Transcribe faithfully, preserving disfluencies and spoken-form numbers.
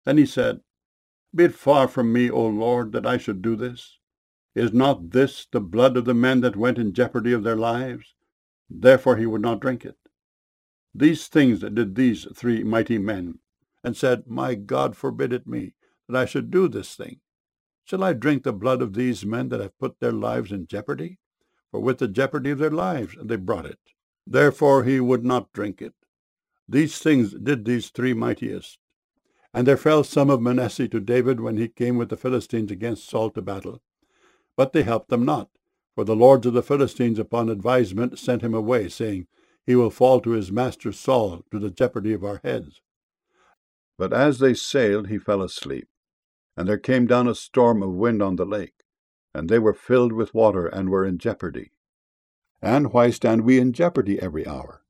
Then he said, Be it far from me, O Lord, that I should do this. Is not this the blood of the men that went in jeopardy of their lives? Therefore he would not drink it. These things did these three mighty men, and said, My God forbid it me, that I should do this thing. Shall I drink the blood of these men that have put their lives in jeopardy? For with the jeopardy of their lives they brought it. Therefore he would not drink it. These things did these three mightiest. And there fell some of Manasseh to David when he came with the Philistines against Saul to battle. But they helped them not, for the lords of the Philistines upon advisement sent him away, saying, He will fall to his master Saul, to the jeopardy of our heads. But as they sailed, he fell asleep. And there came down a storm of wind on the lake, and they were filled with water, and were in jeopardy. And why stand we in jeopardy every hour?